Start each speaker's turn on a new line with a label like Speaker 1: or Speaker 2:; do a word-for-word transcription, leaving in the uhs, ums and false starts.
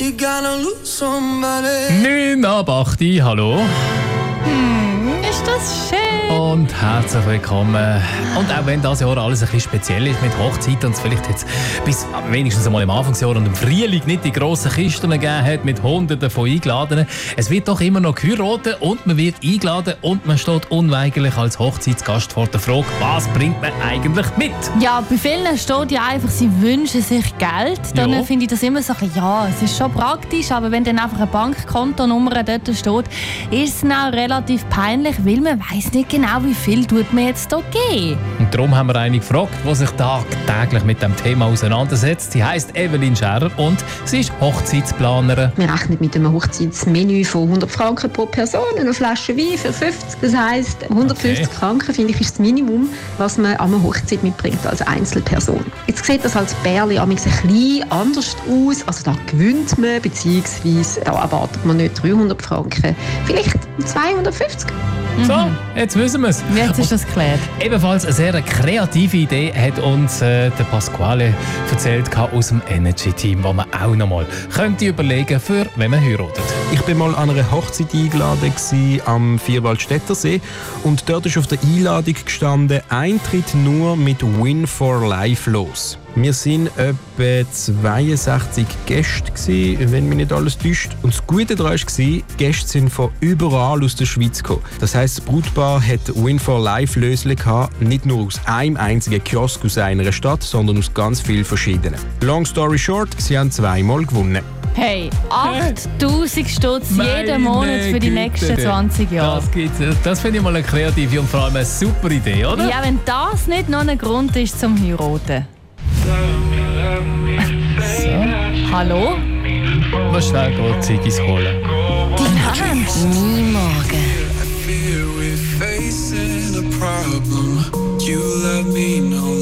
Speaker 1: neun ab acht, hallo.
Speaker 2: Hm, ist das schön.
Speaker 1: Und herzlich willkommen. Und auch wenn das Jahr alles ein bisschen speziell ist mit Hochzeiten und es vielleicht jetzt bis wenigstens einmal im Anfangsjahr und im Frühling nicht die grossen Kisten gegeben hat mit Hunderten von Eingeladenen, es wird doch immer noch geheiratet und man wird eingeladen und man steht unweigerlich als Hochzeitsgast vor der Frage, was bringt man eigentlich mit?
Speaker 2: Ja, bei vielen steht ja einfach, sie wünschen sich Geld. Dann
Speaker 1: Ja.
Speaker 2: finde ich das immer so ein bisschen, ja, es ist schon praktisch, aber wenn dann einfach eine Bankkontonummer dort steht, ist es dann auch relativ peinlich, weil man weiss nicht genau, wie viel tut man jetzt hier geben.
Speaker 1: Und darum haben wir eine gefragt, die sich tagtäglich mit dem Thema auseinandersetzt. Sie heisst Evelyn Scherer und sie ist Hochzeitsplanerin.
Speaker 3: Wir rechnen mit einem Hochzeitsmenü von hundert Franken pro Person, eine Flasche Wein für fünfzig. Das heisst, hundertfünfzig
Speaker 1: Okay.
Speaker 3: Franken, finde ich, ist das Minimum, was man an einer Hochzeit mitbringt als Einzelperson. Jetzt sieht das als Bärli amigs ein bisschen anders aus. Also da gewinnt man, beziehungsweise da erwartet man nicht dreihundert Franken, vielleicht zweihundertfünfzig.
Speaker 1: So, jetzt wissen wir es.
Speaker 2: Jetzt ist das geklärt.
Speaker 1: Ebenfalls eine sehr kreative Idee hat uns äh, der Pasquale erzählt aus dem Energy-Team, wo man auch noch mal könnte überlegen, für wenn man heiratet.
Speaker 4: Ich war mal an einer Hochzeit eingeladen gewesen, am Vierwaldstättersee und dort ist auf der Einladung gestanden, Eintritt nur mit Win for Life los. Wir waren etwa zweiundsechzig Gäste gewesen, wenn mich nicht alles täuscht. Und das Gute daran war, die Gäste sind von überall aus der Schweiz gekommen. Das heisst, das Brautpaar hatte Win for Life Lösli gehabt, nicht nur aus einem einzigen Kiosk aus einer Stadt, sondern aus ganz vielen verschiedenen. Long story short, sie haben zweimal gewonnen.
Speaker 2: Hey, achttausend Stutz jeden Monat für die nächsten
Speaker 1: Güte,
Speaker 2: zwanzig Jahre.
Speaker 1: Das, gibt's. Das finde ich mal eine kreative und vor allem eine super Idee, oder?
Speaker 2: Ja, wenn das nicht noch ein Grund ist zum Heiraten.
Speaker 1: So.
Speaker 2: Hallo?
Speaker 1: Was schnell geht, Ziggis holen.
Speaker 2: Die Mensch. Nie morgen.
Speaker 5: I fear we're facing a problem. You love me no